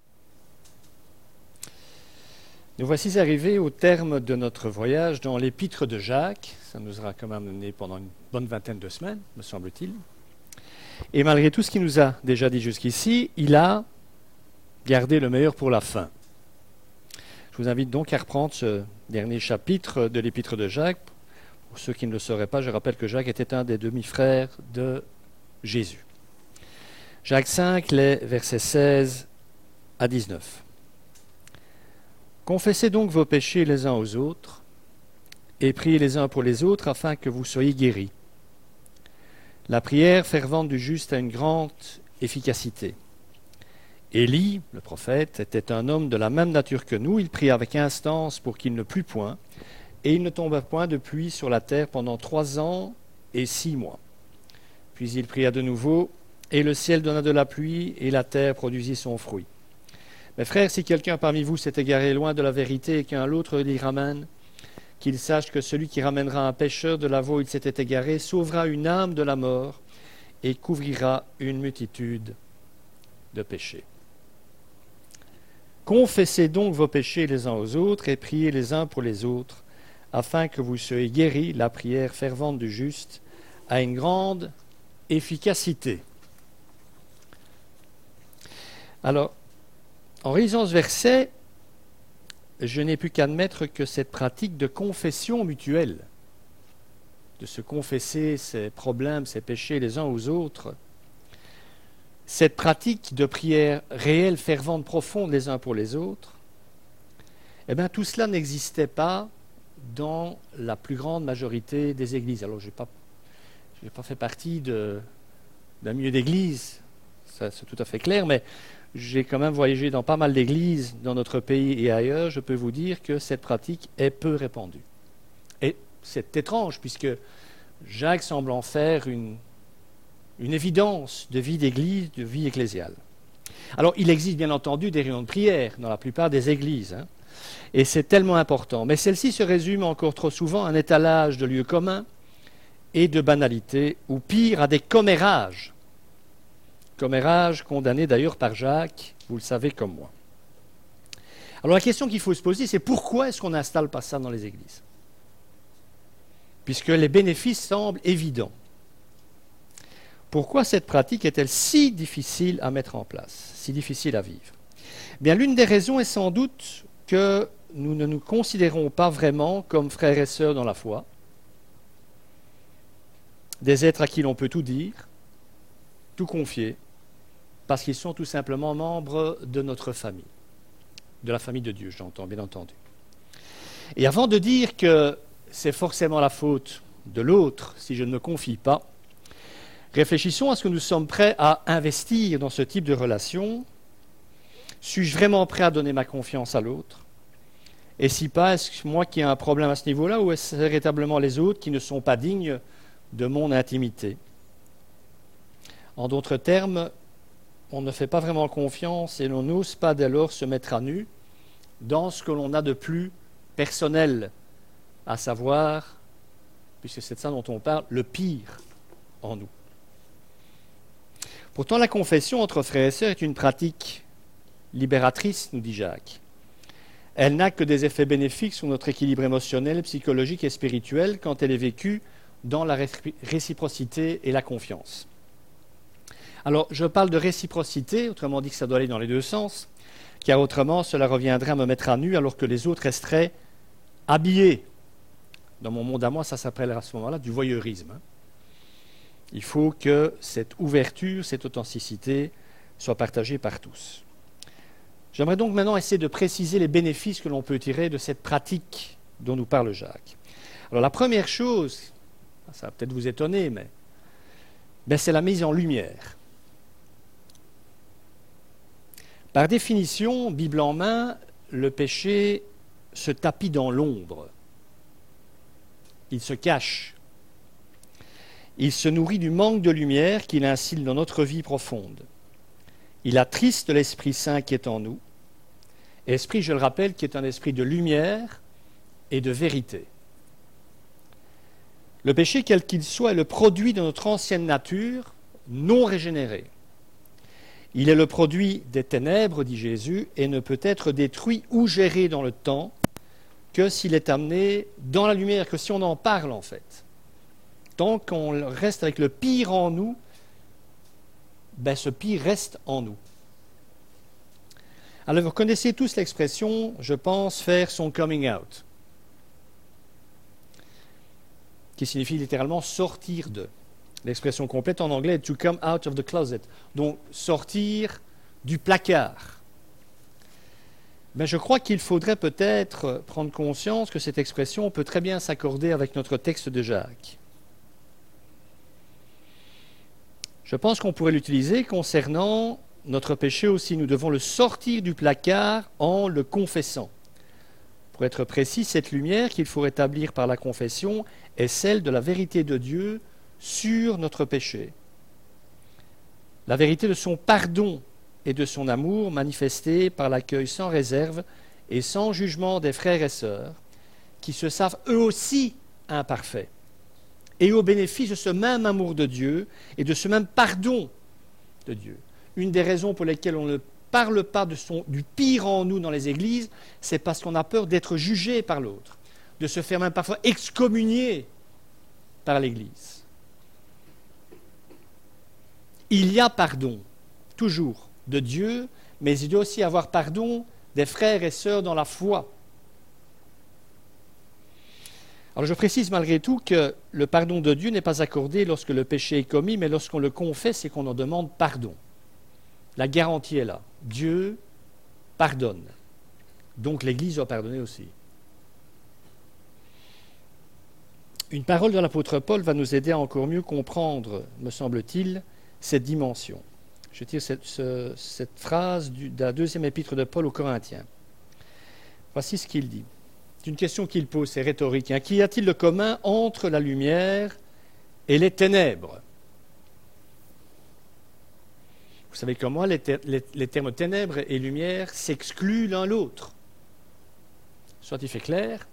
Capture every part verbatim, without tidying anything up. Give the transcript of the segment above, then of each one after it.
Nous voici arrivés au terme de notre voyage dans l'épître de Jacques. Ça nous aura quand même mené pendant une bonne vingtaine de semaines, me semble-t-il. Et malgré tout ce qu'il nous a déjà dit jusqu'ici, il a gardé le meilleur pour la fin. Je vous invite donc à reprendre ce dernier chapitre de l'épître de Jacques. Pour ceux qui ne le sauraient pas, je rappelle que Jacques était un des demi-frères de Jésus. Jacques cinq, les versets seize à dix-neuf. Confessez donc vos péchés les uns aux autres et priez les uns pour les autres afin que vous soyez guéris. La prière fervente du juste a une grande efficacité. Élie, le prophète, était un homme de la même nature que nous. Il pria avec instance pour qu'il ne plût point, et il ne tomba point de pluie sur la terre pendant trois ans et six mois. Puis il pria de nouveau, et le ciel donna de la pluie, et la terre produisit son fruit. Mes frères, si quelqu'un parmi vous s'est égaré loin de la vérité et qu'un autre l'y ramène, qu'il sache que celui qui ramènera un pécheur de la voie où il s'était égaré sauvera une âme de la mort et couvrira une multitude de péchés. Confessez donc vos péchés les uns aux autres et priez les uns pour les autres, afin que vous soyez guéris. La prière fervente du juste a une grande efficacité. Alors, en réalisant ce verset, je n'ai pu qu'admettre que cette pratique de confession mutuelle, de se confesser ses problèmes, ses péchés les uns aux autres, cette pratique de prière réelle, fervente, profonde les uns pour les autres, eh bien tout cela n'existait pas dans la plus grande majorité des églises. Alors je n'ai pas, j'ai pas fait partie de, d'un milieu d'église, ça c'est tout à fait clair, mais j'ai quand même voyagé dans pas mal d'églises dans notre pays et ailleurs. Je peux vous dire que cette pratique est peu répandue. Et c'est étrange puisque Jacques semble en faire une, une évidence de vie d'église, de vie ecclésiale. Alors il existe bien entendu des réunions de prière dans la plupart des églises, hein, et c'est tellement important. Mais celle-ci se résume encore trop souvent à un étalage de lieux communs et de banalités, ou pire, à des commérages. Commérage condamné d'ailleurs par Jacques, vous le savez comme moi. Alors la question qu'il faut se poser, c'est pourquoi est-ce qu'on n'installe pas ça dans les églises? Puisque les bénéfices semblent évidents. Pourquoi cette pratique est-elle si difficile à mettre en place, si difficile à vivre? Bien, l'une des raisons est sans doute que nous ne nous considérons pas vraiment comme frères et sœurs dans la foi, des êtres à qui l'on peut tout dire, tout confier, parce qu'ils sont tout simplement membres de notre famille, de la famille de Dieu, j'entends bien entendu. Et avant de dire que c'est forcément la faute de l'autre si je ne me confie pas, réfléchissons à ce que nous sommes prêts à investir dans ce type de relation. Suis-je vraiment prêt à donner ma confiance à l'autre? Et si pas, est-ce moi qui ai un problème à ce niveau-là, ou est-ce véritablement les autres qui ne sont pas dignes de mon intimité? En d'autres termes, on ne fait pas vraiment confiance et l'on n'ose pas dès lors se mettre à nu dans ce que l'on a de plus personnel, à savoir, puisque c'est de ça dont on parle, le pire en nous. Pourtant, la confession entre frères et sœurs est une pratique libératrice, nous dit Jacques. Elle n'a que des effets bénéfiques sur notre équilibre émotionnel, psychologique et spirituel quand elle est vécue dans la réciprocité et la confiance. Alors, je parle de réciprocité, autrement dit que ça doit aller dans les deux sens, car autrement, cela reviendrait à me mettre à nu alors que les autres resteraient habillés. Dans mon monde à moi, ça s'appellerait à ce moment-là du voyeurisme. Il faut que cette ouverture, cette authenticité soit partagée par tous. J'aimerais donc maintenant essayer de préciser les bénéfices que l'on peut tirer de cette pratique dont nous parle Jacques. Alors, la première chose, ça va peut-être vous étonner, mais ben, c'est la mise en lumière. Par définition, Bible en main, le péché se tapit dans l'ombre. Il se cache. Il se nourrit du manque de lumière qu'il instille dans notre vie profonde. Il attriste l'Esprit Saint qui est en nous. Esprit, je le rappelle, qui est un esprit de lumière et de vérité. Le péché, quel qu'il soit, est le produit de notre ancienne nature non régénérée. Il est le produit des ténèbres, dit Jésus, et ne peut être détruit ou géré dans le temps que s'il est amené dans la lumière, que si on en parle en fait. Tant qu'on reste avec le pire en nous, ben ce pire reste en nous. Alors vous connaissez tous l'expression, je pense, faire son coming out, qui signifie littéralement sortir de. L'expression complète en anglais est to come out of the closet, donc sortir du placard. Ben, je crois qu'il faudrait peut-être prendre conscience que cette expression peut très bien s'accorder avec notre texte de Jacques. Je pense qu'on pourrait l'utiliser concernant notre péché aussi. Nous devons le sortir du placard en le confessant. Pour être précis, cette lumière qu'il faut rétablir par la confession est celle de la vérité de Dieu sur notre péché. La vérité de son pardon et de son amour manifesté par l'accueil sans réserve et sans jugement des frères et sœurs qui se savent eux aussi imparfaits et au bénéfice de ce même amour de Dieu et de ce même pardon de Dieu. Une des raisons pour lesquelles on ne parle pas de son, du pire en nous dans les églises, c'est parce qu'on a peur d'être jugé par l'autre, de se faire même parfois excommunier par l'Église. Il y a pardon, toujours, de Dieu, mais il doit aussi avoir pardon des frères et sœurs dans la foi. Alors je précise malgré tout que le pardon de Dieu n'est pas accordé lorsque le péché est commis, mais lorsqu'on le confesse et qu'on en demande pardon. La garantie est là. Dieu pardonne. Donc l'Église doit pardonner aussi. Une parole de l'apôtre Paul va nous aider à encore mieux comprendre, me semble-t-il, cette dimension. Je tire cette, ce, cette phrase du, de la deuxième épître de Paul aux Corinthiens. Voici ce qu'il dit. C'est une question qu'il pose, c'est rhétorique. Hein. Qu'y a-t-il de commun entre la lumière et les ténèbres? Vous savez comme moi, les, ter- les, les termes ténèbres et lumière s'excluent l'un l'autre. Soit il fait clair,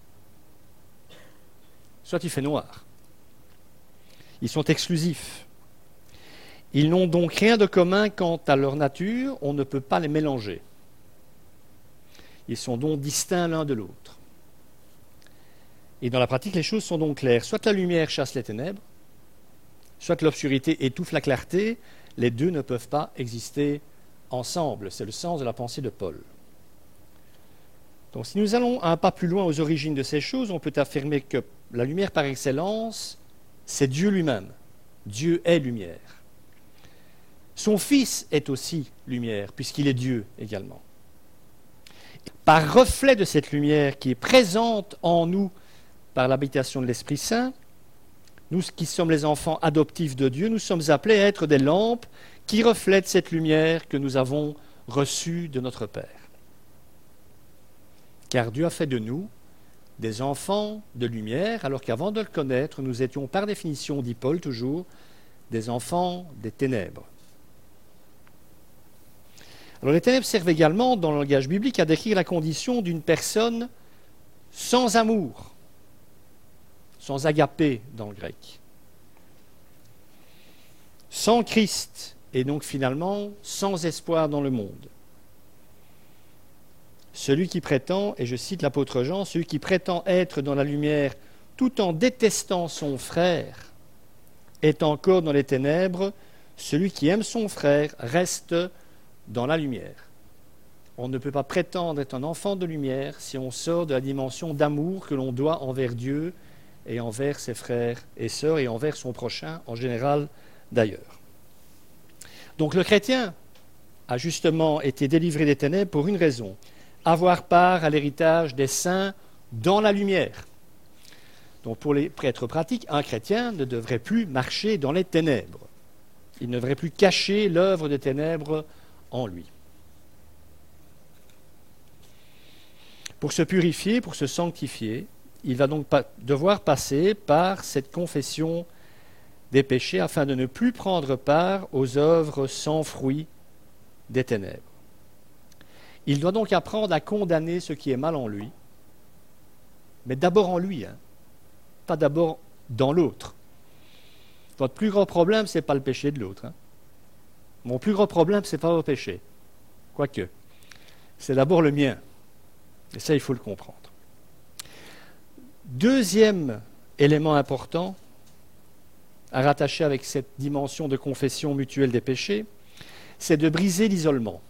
soit il fait noir. Ils sont exclusifs. Ils n'ont donc rien de commun quant à leur nature, on ne peut pas les mélanger. Ils sont donc distincts l'un de l'autre. Et dans la pratique, les choses sont donc claires. Soit la lumière chasse les ténèbres, soit l'obscurité étouffe la clarté, les deux ne peuvent pas exister ensemble. C'est le sens de la pensée de Paul. Donc si nous allons un pas plus loin aux origines de ces choses, on peut affirmer que la lumière par excellence, c'est Dieu lui-même. Dieu est lumière. Son Fils est aussi lumière, puisqu'il est Dieu également. Par reflet de cette lumière qui est présente en nous par l'habitation de l'Esprit Saint, nous qui sommes les enfants adoptifs de Dieu, nous sommes appelés à être des lampes qui reflètent cette lumière que nous avons reçue de notre Père. Car Dieu a fait de nous des enfants de lumière, alors qu'avant de le connaître, nous étions par définition, dit Paul toujours, des enfants des ténèbres. Alors les ténèbres servent également, dans le langage biblique, à décrire la condition d'une personne sans amour, sans agapé dans le grec, sans Christ, et donc finalement sans espoir dans le monde. Celui qui prétend, et je cite l'apôtre Jean, celui qui prétend être dans la lumière tout en détestant son frère est encore dans les ténèbres, celui qui aime son frère reste dans la lumière. On ne peut pas prétendre être un enfant de lumière si on sort de la dimension d'amour que l'on doit envers Dieu et envers ses frères et sœurs et envers son prochain en général d'ailleurs. Donc le chrétien a justement été délivré des ténèbres pour une raison, avoir part à l'héritage des saints dans la lumière. Donc pour, les, pour être pratique, un chrétien ne devrait plus marcher dans les ténèbres. Il ne devrait plus cacher l'œuvre des ténèbres en lui. Pour se purifier, pour se sanctifier, il va donc pas devoir passer par cette confession des péchés afin de ne plus prendre part aux œuvres sans fruit des ténèbres. Il doit donc apprendre à condamner ce qui est mal en lui, mais d'abord en lui, hein, pas d'abord dans l'autre. Votre plus grand problème, ce n'est pas le péché de l'autre. Hein. Mon plus gros problème, ce n'est pas vos péchés. Quoique, c'est d'abord le mien. Et ça, il faut le comprendre. Deuxième élément important à rattacher avec cette dimension de confession mutuelle des péchés, c'est de briser l'isolement.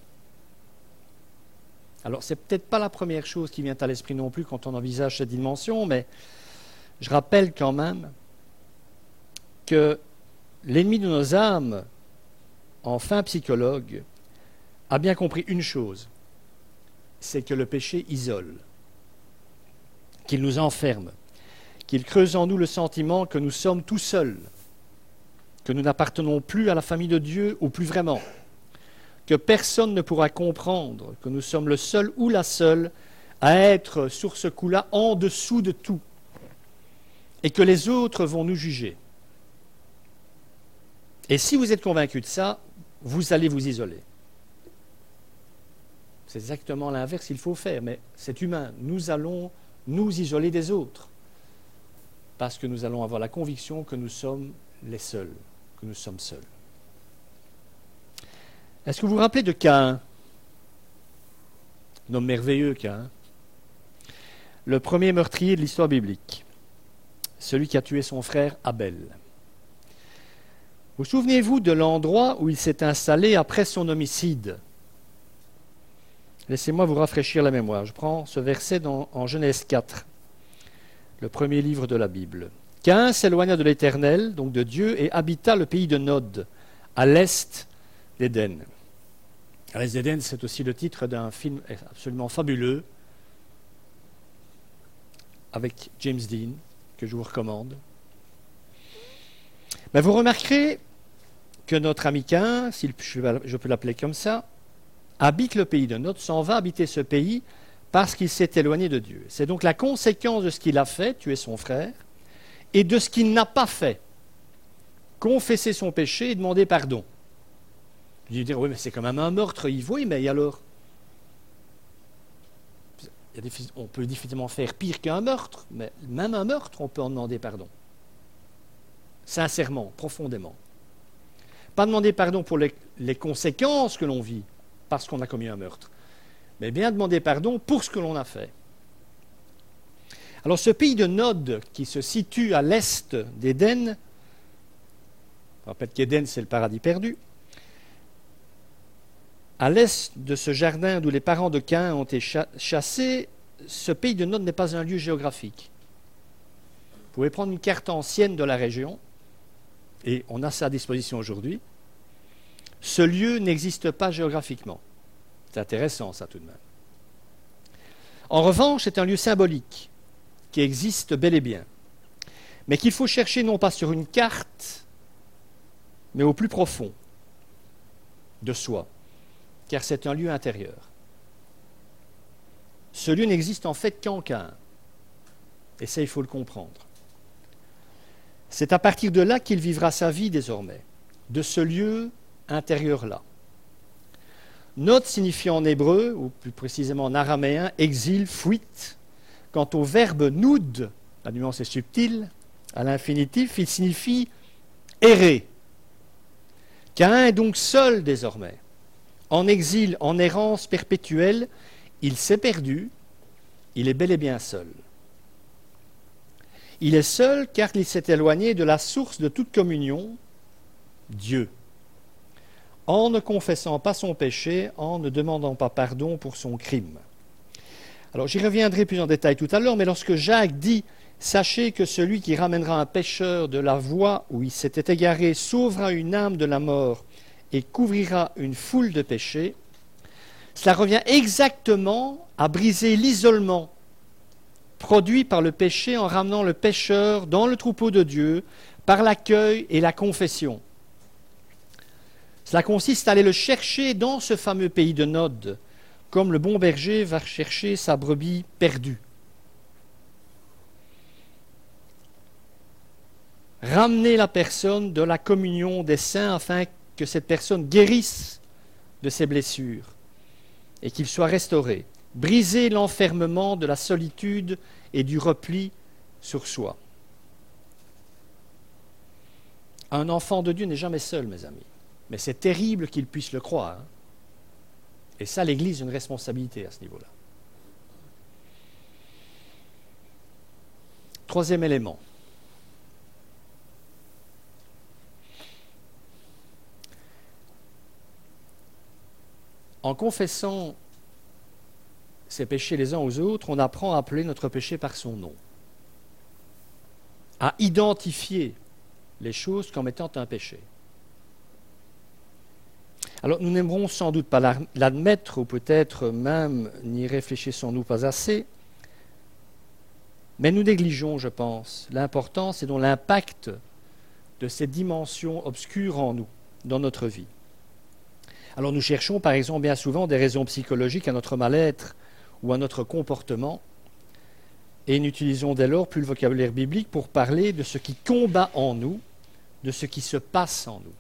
Alors, ce n'est peut-être pas la première chose qui vient à l'esprit non plus quand on envisage cette dimension, mais je rappelle quand même que l'ennemi de nos âmes, en fin psychologue, a bien compris une chose, c'est que le péché isole, qu'il nous enferme, qu'il creuse en nous le sentiment que nous sommes tout seuls, que nous n'appartenons plus à la famille de Dieu ou plus vraiment, que personne ne pourra comprendre que nous sommes le seul ou la seule à être sur ce coup-là en dessous de tout et que les autres vont nous juger. Et si vous êtes convaincu de ça, vous allez vous isoler. C'est exactement l'inverse qu'il faut faire, mais c'est humain. Nous allons nous isoler des autres parce que nous allons avoir la conviction que nous sommes les seuls, que nous sommes seuls. Est-ce que vous vous rappelez de Caïn? Un homme merveilleux, Caïn. Le premier meurtrier de l'histoire biblique. Celui qui a tué son frère Abel. Vous souvenez-vous de l'endroit où il s'est installé après son homicide? Laissez-moi vous rafraîchir la mémoire. Je prends ce verset dans, en Genèse quatre, le premier livre de la Bible. Caïn s'éloigna de l'Éternel, donc de Dieu, et habita le pays de Nod, à l'est d'Éden. À l'est d'Éden, c'est aussi le titre d'un film absolument fabuleux avec James Dean, que je vous recommande. Mais vous remarquerez que notre ami Caïn, si je peux l'appeler comme ça, habite le pays de Nod, s'en va habiter ce pays parce qu'il s'est éloigné de Dieu. C'est donc la conséquence de ce qu'il a fait, tuer son frère, et de ce qu'il n'a pas fait, confesser son péché et demander pardon. Je vais dire, oui, mais c'est quand même un meurtre, Yves. Oui, mais alors il y a des, on peut difficilement faire pire qu'un meurtre, mais même un meurtre, on peut en demander pardon. Sincèrement, profondément. Pas demander pardon pour les, les conséquences que l'on vit, parce qu'on a commis un meurtre, mais bien demander pardon pour ce que l'on a fait. Alors ce pays de Nod, qui se situe à l'est d'Éden, je rappelle qu'Éden c'est le paradis perdu, à l'est de ce jardin d'où les parents de Caïn ont été chassés, ce pays de Nod n'est pas un lieu géographique. Vous pouvez prendre une carte ancienne de la région, et on a ça à disposition aujourd'hui. Ce lieu n'existe pas géographiquement. C'est intéressant, ça, tout de même. En revanche, c'est un lieu symbolique qui existe bel et bien, mais qu'il faut chercher non pas sur une carte, mais au plus profond de soi, car c'est un lieu intérieur. Ce lieu n'existe en fait qu'en Caïn, et ça, il faut le comprendre. C'est à partir de là qu'il vivra sa vie désormais, de ce lieu intérieur-là. Nod signifie en hébreu, ou plus précisément en araméen, exil, fuite. Quant au verbe noud, la nuance est subtile, à l'infinitif, il signifie errer. Caïn est donc seul désormais. En exil, en errance perpétuelle, il s'est perdu, il est bel et bien seul. Il est seul car il s'est éloigné de la source de toute communion, Dieu, en ne confessant pas son péché, en ne demandant pas pardon pour son crime. Alors j'y reviendrai plus en détail tout à l'heure, mais lorsque Jacques dit « Sachez que celui qui ramènera un pécheur de la voie où il s'était égaré sauvera une âme de la mort et couvrira une foule de péchés », cela revient exactement à briser l'isolement produit par le péché en ramenant le pécheur dans le troupeau de Dieu par l'accueil et la confession. Cela consiste à aller le chercher dans ce fameux pays de Nod, comme le bon berger va chercher sa brebis perdue. Ramener la personne de la communion des saints afin que cette personne guérisse de ses blessures et qu'il soit restauré. Briser l'enfermement de la solitude et du repli sur soi. Un enfant de Dieu n'est jamais seul, mes amis. Mais c'est terrible qu'ils puissent le croire. Hein. Et ça, l'Église a une responsabilité à ce niveau-là. Troisième élément. En confessant ses péchés les uns aux autres, on apprend à appeler notre péché par son nom, à identifier les choses comme étant un péché. Alors nous n'aimerons sans doute pas l'admettre, ou peut-être même n'y réfléchissons-nous pas assez, mais nous négligeons, je pense, l'importance et donc l'impact de ces dimensions obscures en nous, dans notre vie. Alors nous cherchons par exemple bien souvent des raisons psychologiques à notre mal-être ou à notre comportement, et n'utilisons dès lors plus le vocabulaire biblique pour parler de ce qui combat en nous, de ce qui se passe en nous.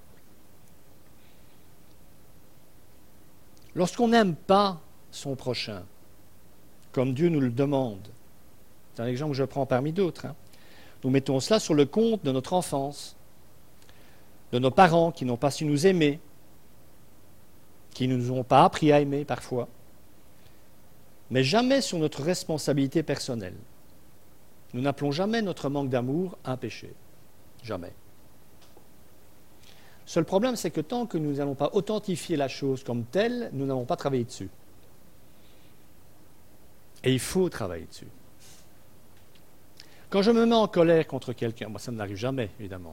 Lorsqu'on n'aime pas son prochain, comme Dieu nous le demande, c'est un exemple que je prends parmi d'autres, hein, nous mettons cela sur le compte de notre enfance, de nos parents qui n'ont pas su nous aimer, qui ne nous ont pas appris à aimer parfois, mais jamais sur notre responsabilité personnelle. Nous n'appelons jamais notre manque d'amour un péché. Jamais. Seul problème, c'est que tant que nous n'allons pas authentifier la chose comme telle, nous n'allons pas travailler dessus. Et il faut travailler dessus. Quand je me mets en colère contre quelqu'un, moi ça ne m'arrive jamais, évidemment.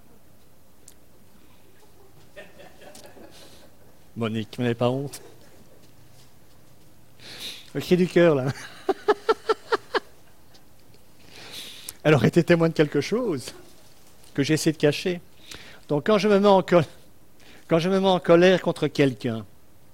Monique, vous n'avez pas honte? Le cri du cœur, là. Elle aurait été témoin de quelque chose que j'essaie de cacher. Donc quand je me mets en colère, quand je me mets en colère contre quelqu'un,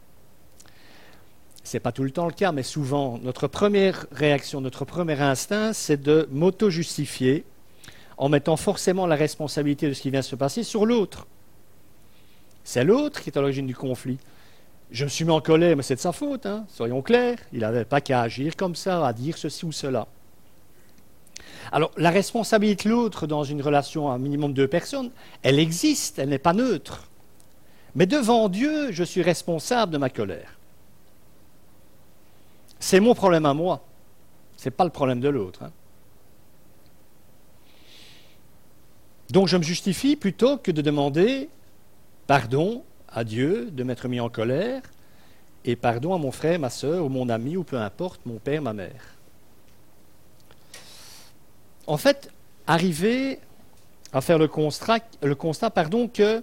ce n'est pas tout le temps le cas, mais souvent, notre première réaction, notre premier instinct, c'est de m'auto-justifier en mettant forcément la responsabilité de ce qui vient de se passer sur l'autre. C'est l'autre qui est à l'origine du conflit. Je me suis mis en colère, mais c'est de sa faute, hein, soyons clairs. Il n'avait pas qu'à agir comme ça, à dire ceci ou cela. Alors, la responsabilité de l'autre dans une relation à un minimum de deux personnes, elle existe, elle n'est pas neutre. Mais devant Dieu, je suis responsable de ma colère. C'est mon problème à moi. Ce n'est pas le problème de l'autre. Hein. Donc, je me justifie plutôt que de demander pardon à Dieu de m'être mis en colère et pardon à mon frère, ma soeur ou mon ami ou peu importe, mon père, ma mère. En fait, arriver à faire le constat, le constat pardon, que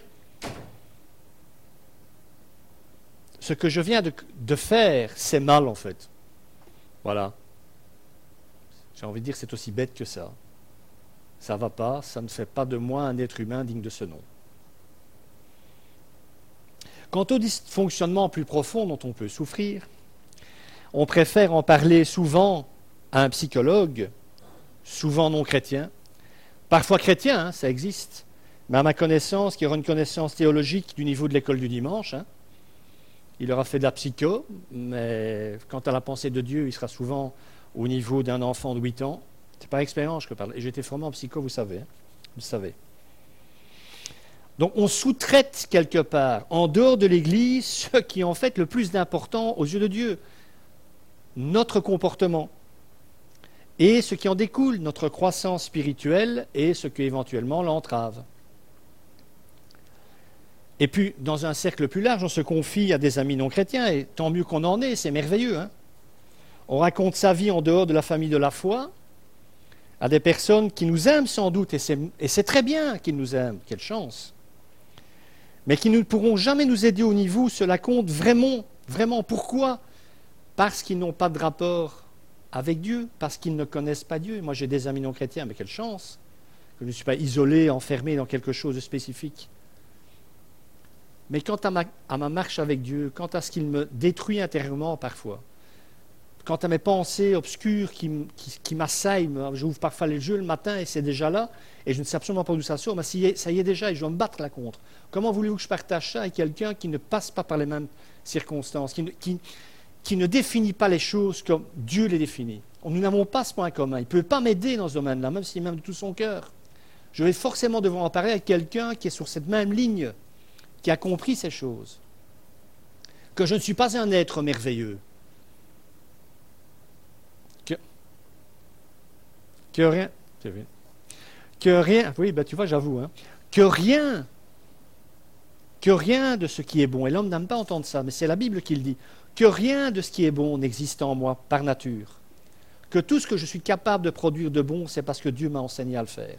ce que je viens de, de faire, c'est mal en fait. Voilà. J'ai envie de dire, c'est aussi bête que ça. Ça ne va pas, ça ne fait pas de moi un être humain digne de ce nom. Quant au dysfonctionnement plus profond dont on peut souffrir, on préfère en parler souvent à un psychologue, souvent non chrétien, parfois chrétien, hein, ça existe, mais à ma connaissance, qui aura une connaissance théologique du niveau de l'école du dimanche, hein, il aura fait de la psycho, mais quant à la pensée de Dieu, il sera souvent au niveau d'un enfant de huit ans. C'est par expérience que je parle. Et j'ai été formé en psycho, vous savez. Hein, vous savez. Donc on sous-traite quelque part, en dehors de l'Église, ce qui est en fait le plus d'important aux yeux de Dieu. Notre comportement. Et ce qui en découle, notre croissance spirituelle et ce qui éventuellement l'entrave. Et puis, dans un cercle plus large, on se confie à des amis non chrétiens, et tant mieux qu'on en ait, c'est merveilleux. Hein. On raconte sa vie en dehors de la famille de la foi, à des personnes qui nous aiment sans doute, et c'est, et c'est très bien qu'ils nous aiment, quelle chance, mais qui ne pourront jamais nous aider au niveau où cela compte vraiment, vraiment. Pourquoi? Parce qu'ils n'ont pas de rapport avec Dieu, parce qu'ils ne connaissent pas Dieu. Moi, j'ai des amis non chrétiens, mais quelle chance que je ne suis pas isolé, enfermé dans quelque chose de spécifique. Mais quant à ma, à ma marche avec Dieu, quant à ce qu'il me détruit intérieurement parfois, quant à mes pensées obscures qui, qui, qui m'assaillent, j'ouvre parfois les yeux le matin et c'est déjà là, et je ne sais absolument pas d'où ça sort, mais ça y est, ça y est déjà et je dois me battre là contre. Comment voulez-vous que je partage ça avec quelqu'un qui ne passe pas par les mêmes circonstances, qui ne, qui, qui ne définit pas les choses comme Dieu les définit? Nous n'avons pas ce point commun. Il ne peut pas m'aider dans ce domaine-là, même s'il m'aime de tout son cœur. Je vais forcément devoir en parler avec quelqu'un qui est sur cette même ligne, qui a compris ces choses, que je ne suis pas un être merveilleux, que, que rien, que rien, oui, ben tu vois, j'avoue, hein, que rien, que rien de ce qui est bon, et l'homme n'aime pas entendre ça, mais c'est la Bible qui le dit, que rien de ce qui est bon n'existe en moi par nature, que tout ce que je suis capable de produire de bon, c'est parce que Dieu m'a enseigné à le faire.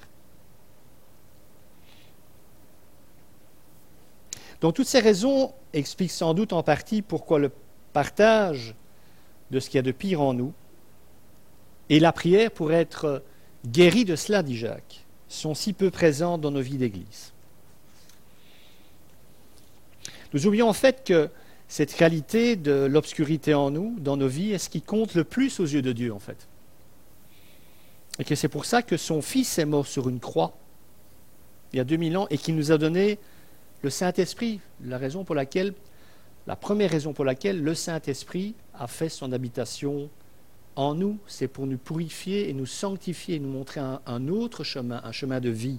Donc toutes ces raisons expliquent sans doute en partie pourquoi le partage de ce qu'il y a de pire en nous et la prière pour être guéri de cela, dit Jacques, sont si peu présents dans nos vies d'Église. Nous oublions en fait que cette qualité de l'obscurité en nous, dans nos vies, est ce qui compte le plus aux yeux de Dieu en fait. Et que c'est pour ça que son Fils est mort sur une croix il y a deux mille ans et qu'il nous a donné le Saint-Esprit, la raison pour laquelle, la première raison pour laquelle le Saint-Esprit a fait son habitation en nous, c'est pour nous purifier et nous sanctifier et nous montrer un, un autre chemin, un chemin de vie.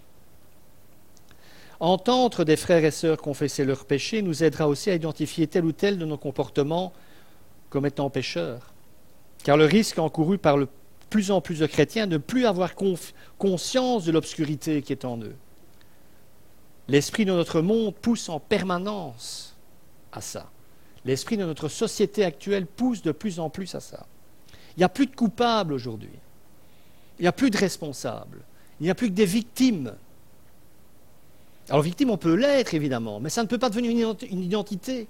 Entendre des frères et sœurs confesser leurs péchés nous aidera aussi à identifier tel ou tel de nos comportements comme étant pécheurs. Car le risque encouru par le plus en plus de chrétiens de ne plus avoir conf- conscience de l'obscurité qui est en eux. L'esprit de notre monde pousse en permanence à ça. L'esprit de notre société actuelle pousse de plus en plus à ça. Il n'y a plus de coupables aujourd'hui. Il n'y a plus de responsables. Il n'y a plus que des victimes. Alors victime, on peut l'être évidemment, mais ça ne peut pas devenir une identité.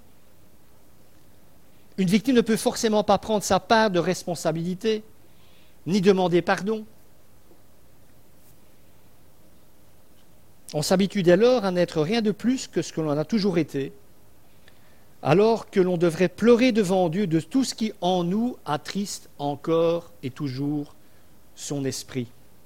Une victime ne peut forcément pas prendre sa part de responsabilité, ni demander pardon. On s'habitue dès lors à n'être rien de plus que ce que l'on a toujours été, alors que l'on devrait pleurer devant Dieu de tout ce qui en nous attriste encore et toujours son esprit.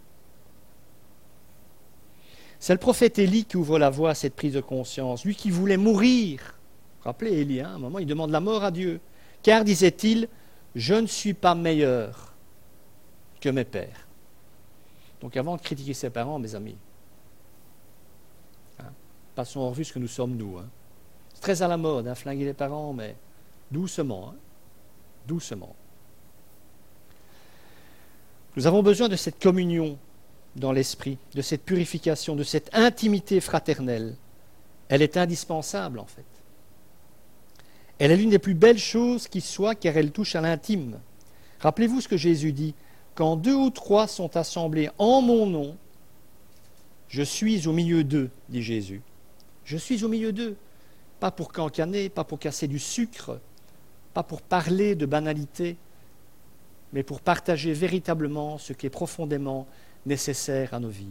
C'est le prophète Élie qui ouvre la voie à cette prise de conscience, lui qui voulait mourir. Rappelez Élie, hein, à un moment il demande la mort à Dieu, car, disait-il, je ne suis pas meilleur que mes pères. Donc avant de critiquer ses parents, mes amis, hein, passons en revue ce que nous sommes nous. Hein. C'est très à la mode, hein, flinguer les parents, mais doucement, hein, doucement. Nous avons besoin de cette communion dans l'esprit, de cette purification, de cette intimité fraternelle. Elle est indispensable en fait. Elle est l'une des plus belles choses qui soit car elle touche à l'intime. Rappelez-vous ce que Jésus dit, quand deux ou trois sont assemblés en mon nom, je suis au milieu d'eux, dit Jésus. Je suis au milieu d'eux, pas pour cancaner, pas pour casser du sucre, pas pour parler de banalité, mais pour partager véritablement ce qui est profondément nécessaire à nos vies.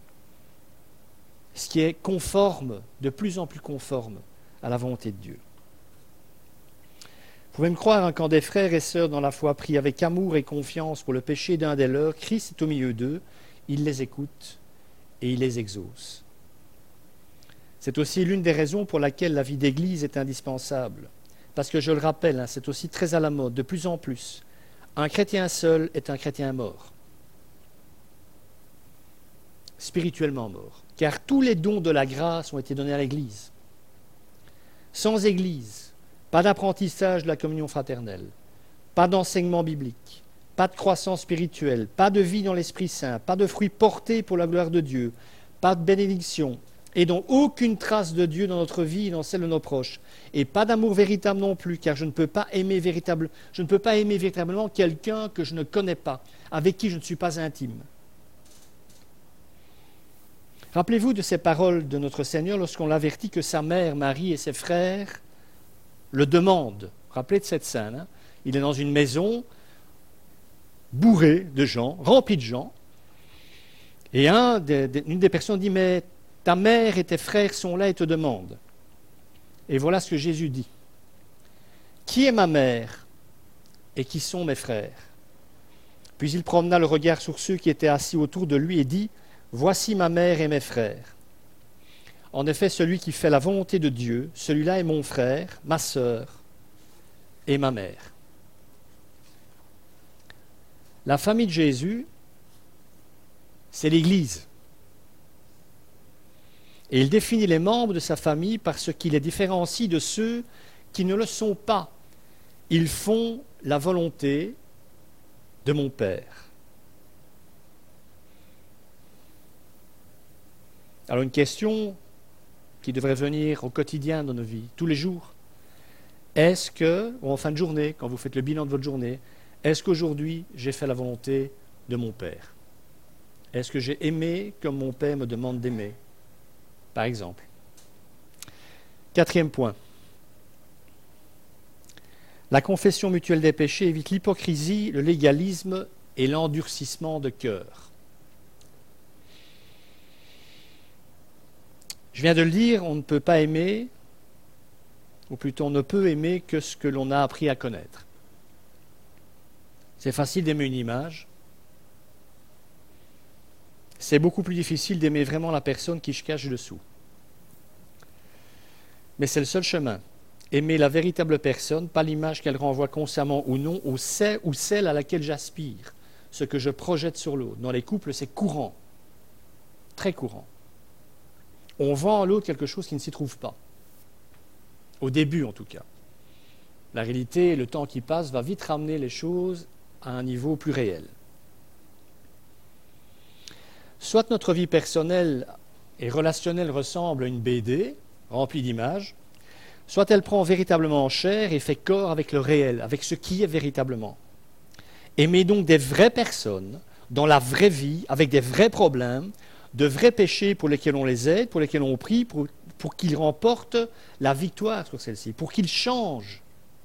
Ce qui est conforme, de plus en plus conforme à la volonté de Dieu. Vous pouvez me croire, hein, quand des frères et sœurs dans la foi prient avec amour et confiance pour le péché d'un des leurs, Christ est au milieu d'eux, il les écoute et il les exauce. C'est aussi l'une des raisons pour laquelle la vie d'église est indispensable. Parce que je le rappelle, hein, c'est aussi très à la mode, de plus en plus. Un chrétien seul est un chrétien mort. Spirituellement mort. Car tous les dons de la grâce ont été donnés à l'Église. Sans Église, pas d'apprentissage de la communion fraternelle, pas d'enseignement biblique, pas de croissance spirituelle, pas de vie dans l'Esprit Saint, pas de fruits portés pour la gloire de Dieu, pas de bénédiction, et donc aucune trace de Dieu dans notre vie et dans celle de nos proches, et pas d'amour véritable non plus, car je ne peux pas aimer véritable, je ne peux pas aimer véritablement quelqu'un que je ne connais pas, avec qui je ne suis pas intime. Rappelez-vous de ces paroles de notre Seigneur lorsqu'on l'avertit que sa mère, Marie et ses frères le demandent. Rappelez de cette scène. Hein. Il est dans une maison bourrée de gens, remplie de gens, et un des, des, une des personnes dit « Mais ta mère et tes frères sont là et te demandent. » Et voilà ce que Jésus dit. « Qui est ma mère et qui sont mes frères ?» Puis il promena le regard sur ceux qui étaient assis autour de lui et dit « Voici ma mère et mes frères. En effet, celui qui fait la volonté de Dieu, celui-là est mon frère, ma sœur et ma mère. » La famille de Jésus, c'est l'Église. Et il définit les membres de sa famille par ce qui les différencie de ceux qui ne le sont pas. Ils font la volonté de mon Père. Alors une question qui devrait venir au quotidien dans nos vies, tous les jours. Est-ce que, ou en fin de journée, quand vous faites le bilan de votre journée, est-ce qu'aujourd'hui j'ai fait la volonté de mon Père? Est-ce que j'ai aimé comme mon Père me demande d'aimer, par exemple? Quatrième point. La confession mutuelle des péchés évite l'hypocrisie, le légalisme et l'endurcissement de cœur. Je viens de le dire, on ne peut pas aimer, ou plutôt on ne peut aimer que ce que l'on a appris à connaître. C'est facile d'aimer une image. C'est beaucoup plus difficile d'aimer vraiment la personne qui se cache dessous. Mais c'est le seul chemin. Aimer la véritable personne, pas l'image qu'elle renvoie consciemment ou non, ou celle, ou celle à laquelle j'aspire, ce que je projette sur l'autre. Dans les couples, c'est courant, très courant. On vend à l'autre quelque chose qui ne s'y trouve pas. Au début, en tout cas. La réalité, le temps qui passe, va vite ramener les choses à un niveau plus réel. Soit notre vie personnelle et relationnelle ressemble à une B D remplie d'images, soit elle prend véritablement chair et fait corps avec le réel, avec ce qui est véritablement. Aimer donc des vraies personnes, dans la vraie vie, avec des vrais problèmes, de vrais péchés pour lesquels on les aide, pour lesquels on prie, pour, pour qu'ils remportent la victoire sur celle-ci, pour qu'ils changent.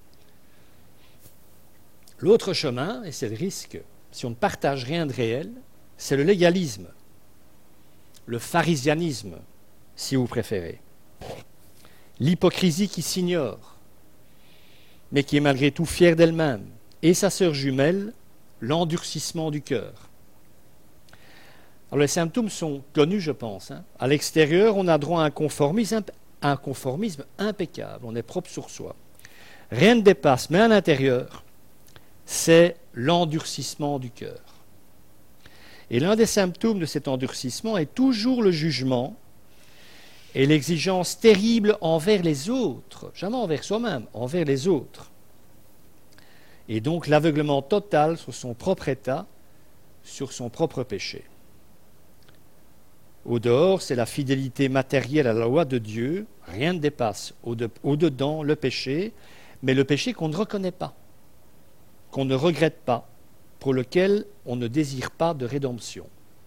L'autre chemin, et c'est le risque, si on ne partage rien de réel, c'est le légalisme, le pharisianisme, si vous préférez. L'hypocrisie qui s'ignore, mais qui est malgré tout fière d'elle-même. Et sa sœur jumelle, l'endurcissement du cœur. Alors les symptômes sont connus, je pense. Hein. À l'extérieur, on a droit à un conformisme, un conformisme impeccable, on est propre sur soi. Rien ne dépasse, mais à l'intérieur, c'est l'endurcissement du cœur. Et l'un des symptômes de cet endurcissement est toujours le jugement et l'exigence terrible envers les autres, jamais envers soi-même, envers les autres. Et donc l'aveuglement total sur son propre état, sur son propre péché. Au dehors, c'est la fidélité matérielle à la loi de Dieu, rien ne dépasse. Au-dedans, le péché, mais le péché qu'on ne reconnaît pas, qu'on ne regrette pas, pour lequel on ne désire pas de rédemption.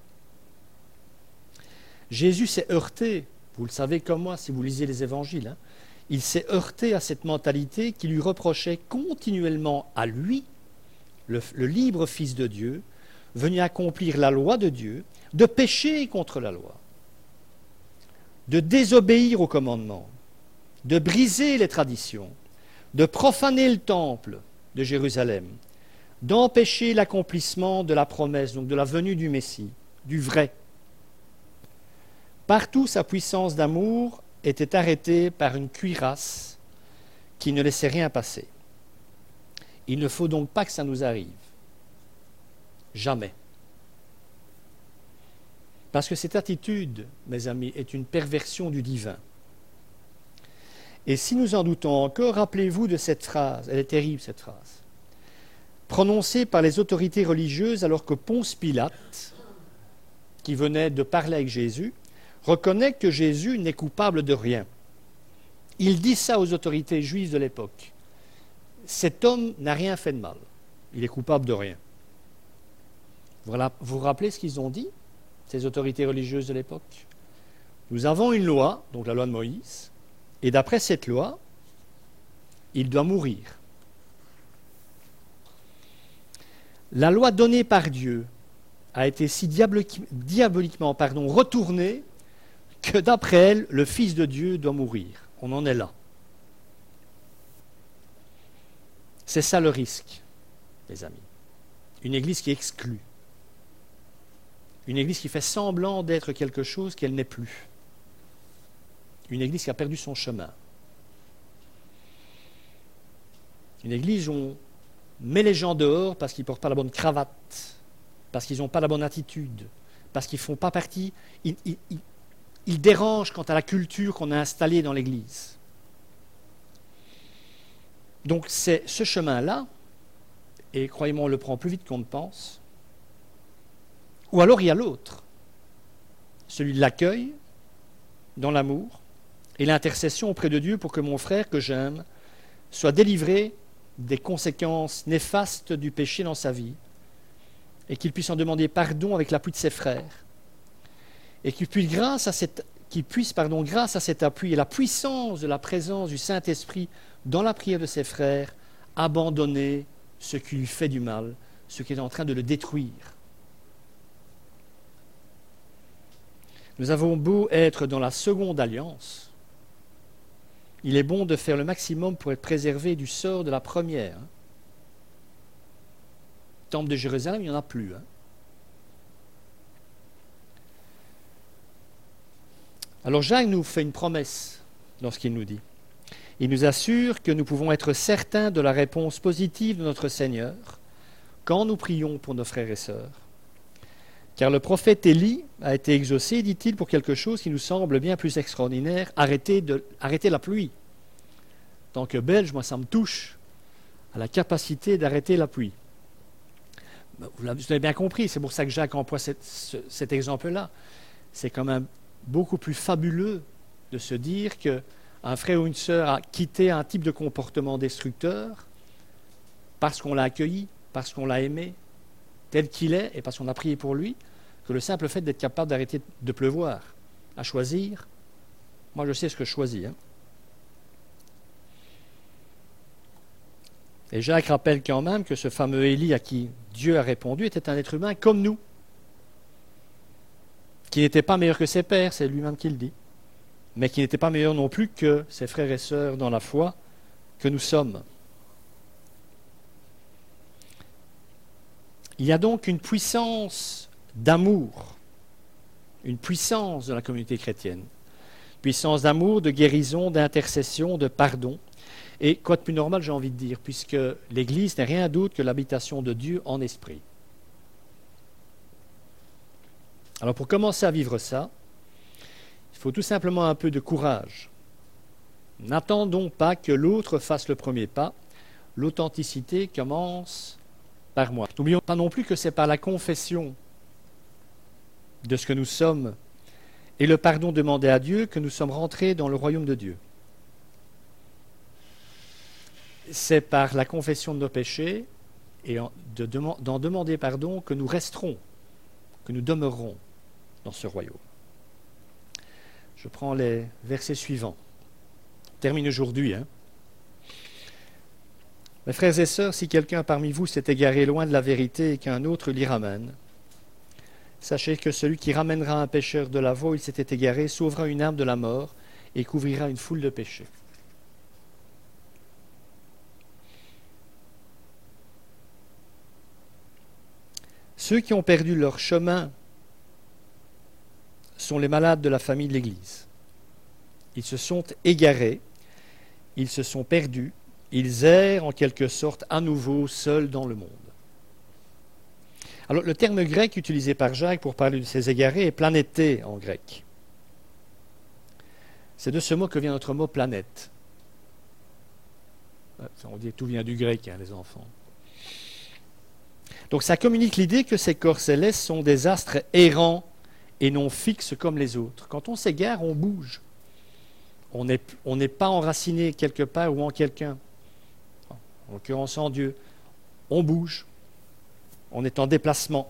Jésus s'est heurté, vous le savez comme moi si vous lisez les évangiles, hein, il s'est heurté à cette mentalité qui lui reprochait continuellement à lui, le, le libre Fils de Dieu, venu accomplir la loi de Dieu, de pécher contre la loi, de désobéir aux commandements, de briser les traditions, de profaner le temple de Jérusalem, d'empêcher l'accomplissement de la promesse, donc de la venue du Messie, du vrai. Partout, sa puissance d'amour était arrêtée par une cuirasse qui ne laissait rien passer. Il ne faut donc pas que ça nous arrive. Jamais. Parce que cette attitude, mes amis, est une perversion du divin. Et si nous en doutons encore, rappelez-vous de cette phrase, elle est terrible cette phrase, prononcée par les autorités religieuses alors que Ponce Pilate, qui venait de parler avec Jésus, reconnaît que Jésus n'est coupable de rien. Il dit ça aux autorités juives de l'époque. Cet homme n'a rien fait de mal. Il est coupable de rien. Voilà, vous vous rappelez ce qu'ils ont dit, ces autorités religieuses de l'époque? Nous avons une loi, donc la loi de Moïse, et d'après cette loi, il doit mourir. La loi donnée par Dieu a été si diaboliquement pardon, retournée que d'après elle, le Fils de Dieu doit mourir. On en est là. C'est ça le risque, les amis. Une Église qui exclut. Une Église qui fait semblant d'être quelque chose qu'elle n'est plus. Une Église qui a perdu son chemin. Une Église où on met les gens dehors parce qu'ils ne portent pas la bonne cravate, parce qu'ils n'ont pas la bonne attitude, parce qu'ils ne font pas partie... Ils, ils, ils, il dérange quant à la culture qu'on a installée dans l'Église. Donc c'est ce chemin-là, et croyez-moi, on le prend plus vite qu'on ne pense. Ou alors il y a l'autre, celui de l'accueil dans l'amour et l'intercession auprès de Dieu pour que mon frère que j'aime soit délivré des conséquences néfastes du péché dans sa vie et qu'il puisse en demander pardon avec l'appui de ses frères et qu'il puisse, grâce à cette, qu'il puisse pardon, grâce à cet appui et la puissance de la présence du Saint-Esprit dans la prière de ses frères, abandonner ce qui lui fait du mal, ce qui est en train de le détruire. Nous avons beau être dans la seconde alliance, il est bon de faire le maximum pour être préservé du sort de la première. Le temple de Jérusalem, il n'y en a plus. Hein. Alors Jacques nous fait une promesse lorsqu'il nous dit. Il nous assure que nous pouvons être certains de la réponse positive de notre Seigneur quand nous prions pour nos frères et sœurs. Car le prophète Élie a été exaucé, dit-il, pour quelque chose qui nous semble bien plus extraordinaire, arrêter, de, arrêter la pluie. En tant que Belge, moi, ça me touche à la capacité d'arrêter la pluie. Vous l'avez bien compris, c'est pour ça que Jacques emploie cette, ce, cet exemple-là. C'est quand même beaucoup plus fabuleux de se dire qu'un frère ou une sœur a quitté un type de comportement destructeur parce qu'on l'a accueilli, parce qu'on l'a aimé, tel qu'il est, et parce qu'on a prié pour lui, que le simple fait d'être capable d'arrêter de pleuvoir, à choisir. Moi, je sais ce que je choisis. Hein. Et Jacques rappelle quand même que ce fameux Élie à qui Dieu a répondu était un être humain comme nous, qui n'était pas meilleur que ses pères, c'est lui-même qui le dit, mais qui n'était pas meilleur non plus que ses frères et sœurs dans la foi que nous sommes. Il y a donc une puissance d'amour, une puissance de la communauté chrétienne, puissance d'amour, de guérison, d'intercession, de pardon, et quoi de plus normal, j'ai envie de dire, puisque l'Église n'est rien d'autre que l'habitation de Dieu en esprit. Alors pour commencer à vivre ça, il faut tout simplement un peu de courage. N'attendons pas que l'autre fasse le premier pas, l'authenticité commence par moi. N'oublions pas non plus que c'est par la confession de ce que nous sommes et le pardon demandé à Dieu que nous sommes rentrés dans le royaume de Dieu. C'est par la confession de nos péchés et de, d'en demander pardon que nous resterons, que nous demeurerons dans ce royaume. Je prends les versets suivants. On termine aujourd'hui. Hein. Mes frères et sœurs, si quelqu'un parmi vous s'est égaré loin de la vérité et qu'un autre l'y ramène, sachez que celui qui ramènera un pécheur de la voie où il s'était égaré sauvera une âme de la mort et couvrira une foule de péchés. Ceux qui ont perdu leur chemin sont les malades de la famille de l'Église. Ils se sont égarés, ils se sont perdus, ils errent en quelque sorte à nouveau seuls dans le monde. Alors le terme grec utilisé par Jacques pour parler de ces égarés est planété en grec. C'est de ce mot que vient notre mot planète. On dit que tout vient du grec, hein, les enfants. Donc ça communique l'idée que ces corps célestes sont des astres errants et non fixes comme les autres. Quand on s'égare, on bouge. On n'est on n'est pas enraciné quelque part ou en quelqu'un. En l'occurrence en Dieu. On bouge. On est en déplacement.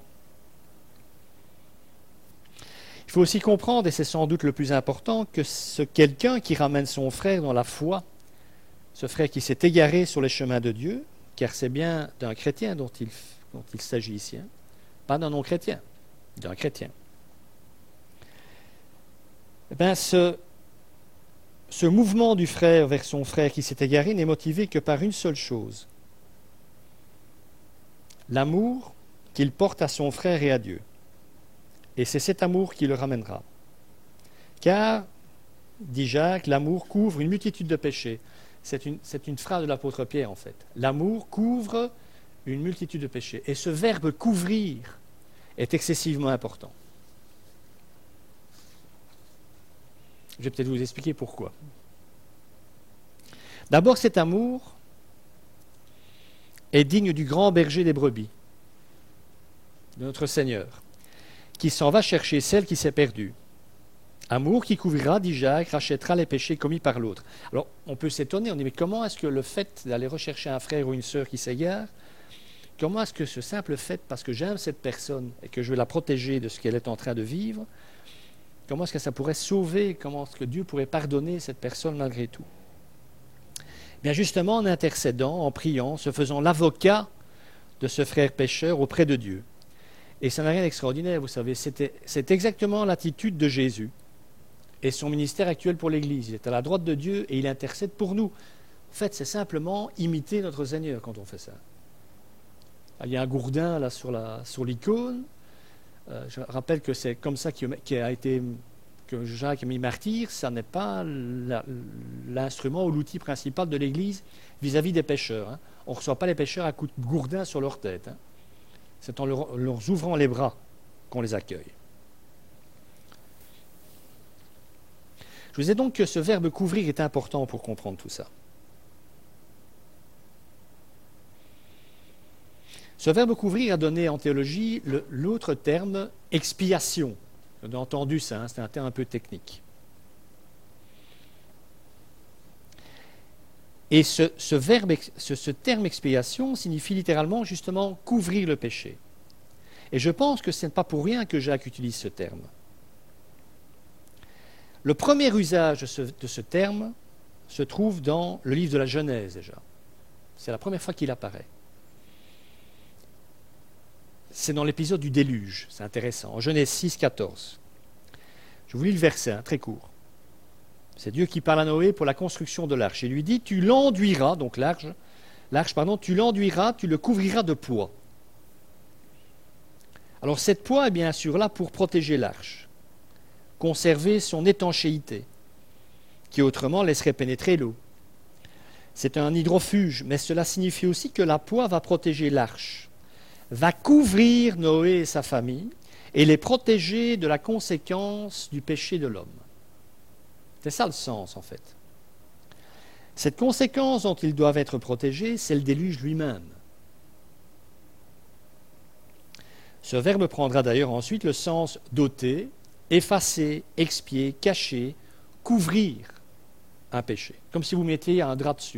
Il faut aussi comprendre, et c'est sans doute le plus important, que ce quelqu'un qui ramène son frère dans la foi, ce frère qui s'est égaré sur les chemins de Dieu, car c'est bien d'un chrétien dont il, dont il s'agit ici, hein, pas d'un non-chrétien, d'un chrétien. Eh bien, ce, ce mouvement du frère vers son frère qui s'est égaré n'est motivé que par une seule chose, l'amour qu'il porte à son frère et à Dieu. Et c'est cet amour qui le ramènera. Car, dit Jacques, l'amour couvre une multitude de péchés. C'est une, c'est une phrase de l'apôtre Pierre, en fait. L'amour couvre une multitude de péchés. Et ce verbe « couvrir » est excessivement important. Je vais peut-être vous expliquer pourquoi. D'abord, cet amour est digne du grand berger des brebis, de notre Seigneur, qui s'en va chercher celle qui s'est perdue. Amour qui couvrira, dit Jacques, rachètera les péchés commis par l'autre. Alors, on peut s'étonner, on dit, mais comment est-ce que le fait d'aller rechercher un frère ou une sœur qui s'égare, comment est-ce que ce simple fait, parce que j'aime cette personne et que je veux la protéger de ce qu'elle est en train de vivre, comment est-ce que ça pourrait sauver, comment est-ce que Dieu pourrait pardonner cette personne malgré tout? Bien justement, en intercédant, en priant, se faisant l'avocat de ce frère pécheur auprès de Dieu. Et ça n'a rien d'extraordinaire, vous savez, c'était, c'est exactement l'attitude de Jésus et son ministère actuel pour l'Église. Il est à la droite de Dieu et il intercède pour nous. En fait, c'est simplement imiter notre Seigneur quand on fait ça. Il y a un gourdin là sur, la, sur l'icône. Euh, je rappelle que c'est comme ça qui a été, que Jacques a mis martyr. Ça n'est pas la, l'instrument ou l'outil principal de l'Église vis-à-vis des pécheurs. Hein. On ne reçoit pas les pécheurs à coups de gourdin sur leur tête. Hein. C'est en leur, leur ouvrant les bras qu'on les accueille. Je vous disais donc que ce verbe couvrir est important pour comprendre tout ça. Ce verbe couvrir a donné en théologie le, l'autre terme expiation. Vous avez entendu ça, hein, c'est un terme un peu technique. Et ce, ce, verbe, ce, ce terme expiation signifie littéralement justement couvrir le péché. Et je pense que ce n'est pas pour rien que Jacques utilise ce terme. Le premier usage de ce, de ce terme se trouve dans le livre de la Genèse déjà. C'est la première fois qu'il apparaît. C'est dans l'épisode du déluge, c'est intéressant, en Genèse six, quatorze. Je vous lis le verset, hein, très court. C'est Dieu qui parle à Noé pour la construction de l'arche. Il lui dit, tu l'enduiras, donc l'arche, l'arche, pardon, tu l'enduiras, tu le couvriras de poix. Alors cette poix est bien sûr là pour protéger l'arche, conserver son étanchéité, qui autrement laisserait pénétrer l'eau. C'est un hydrofuge, mais cela signifie aussi que la poix va protéger l'arche, va couvrir Noé et sa famille et les protéger de la conséquence du péché de l'homme. C'est ça le sens en fait. Cette conséquence dont ils doivent être protégés, c'est le déluge lui-même. Ce verbe prendra d'ailleurs ensuite le sens d'ôter, effacer, expier, cacher, couvrir un péché, comme si vous mettiez un drap dessus.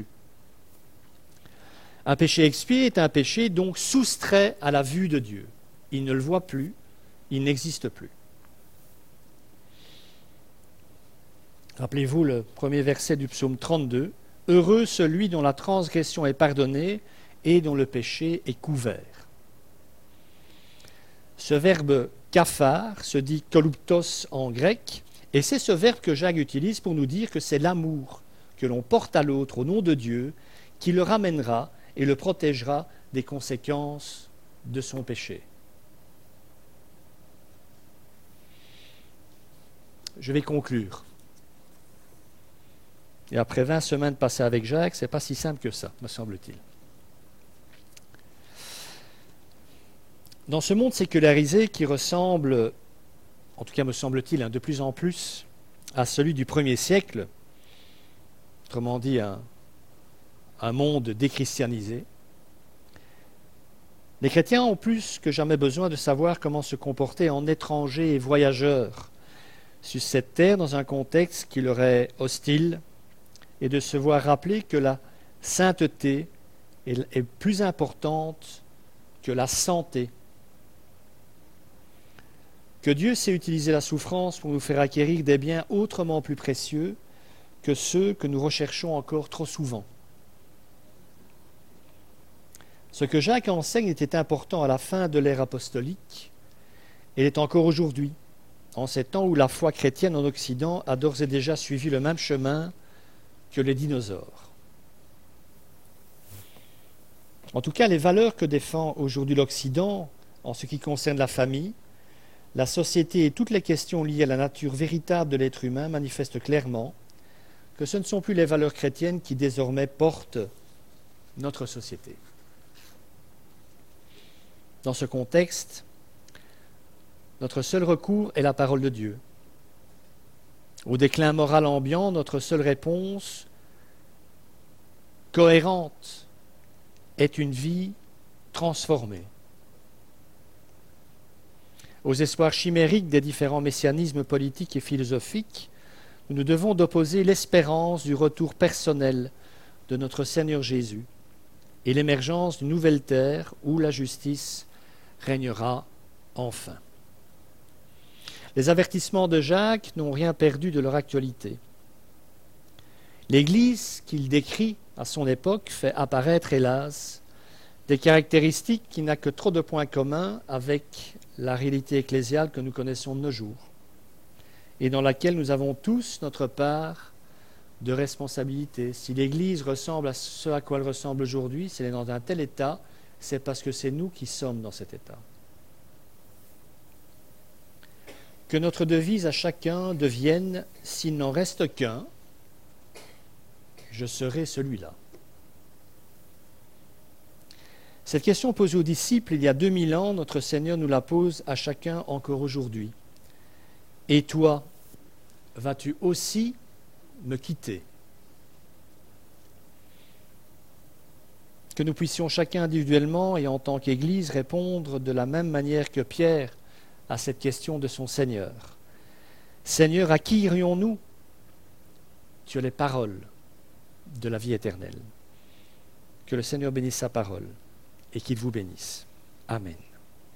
Un péché expié est un péché donc soustrait à la vue de Dieu. Il ne le voit plus, il n'existe plus. Rappelez-vous le premier verset du psaume trente-deux. « Heureux celui dont la transgression est pardonnée et dont le péché est couvert. » Ce verbe « kaphar » se dit « koluptos » en grec, et c'est ce verbe que Jacques utilise pour nous dire que c'est l'amour que l'on porte à l'autre au nom de Dieu qui le ramènera et le protégera des conséquences de son péché. Je vais conclure. Et après vingt semaines passées avec Jacques, ce n'est pas si simple que ça, me semble-t-il. Dans ce monde sécularisé qui ressemble, en tout cas me semble-t-il, hein, de plus en plus à celui du premier siècle, autrement dit un, un monde déchristianisé, les chrétiens ont plus que jamais besoin de savoir comment se comporter en étrangers et voyageurs sur cette terre dans un contexte qui leur est hostile, et de se voir rappeler que la sainteté est plus importante que la santé. Que Dieu sait utiliser la souffrance pour nous faire acquérir des biens autrement plus précieux que ceux que nous recherchons encore trop souvent. Ce que Jacques enseigne était important à la fin de l'ère apostolique et l'est encore aujourd'hui, en ces temps où la foi chrétienne en Occident a d'ores et déjà suivi le même chemin que les dinosaures. En tout cas, les valeurs que défend aujourd'hui l'Occident en ce qui concerne la famille, la société et toutes les questions liées à la nature véritable de l'être humain manifestent clairement que ce ne sont plus les valeurs chrétiennes qui désormais portent notre société. Dans ce contexte, notre seul recours est la parole de Dieu. Au déclin moral ambiant, notre seule réponse cohérente est une vie transformée. Aux espoirs chimériques des différents messianismes politiques et philosophiques, nous nous devons d'opposer l'espérance du retour personnel de notre Seigneur Jésus et l'émergence d'une nouvelle terre où la justice régnera enfin. Les avertissements de Jacques n'ont rien perdu de leur actualité. L'Église qu'il décrit à son époque fait apparaître, hélas, des caractéristiques qui n'ont que trop de points communs avec la réalité ecclésiale que nous connaissons de nos jours et dans laquelle nous avons tous notre part de responsabilité. Si l'Église ressemble à ce à quoi elle ressemble aujourd'hui, si elle est dans un tel état, c'est parce que c'est nous qui sommes dans cet état. Que notre devise à chacun devienne « S'il n'en reste qu'un, je serai celui-là ». Cette question posée aux disciples il y a deux mille ans, notre Seigneur nous la pose à chacun encore aujourd'hui. Et toi, vas-tu aussi me quitter? Que nous puissions chacun individuellement et en tant qu'Église répondre de la même manière que Pierre à cette question de son Seigneur. Seigneur, à qui irions-nous? Tu as les paroles de la vie éternelle. Que le Seigneur bénisse sa parole et qu'il vous bénisse. Amen.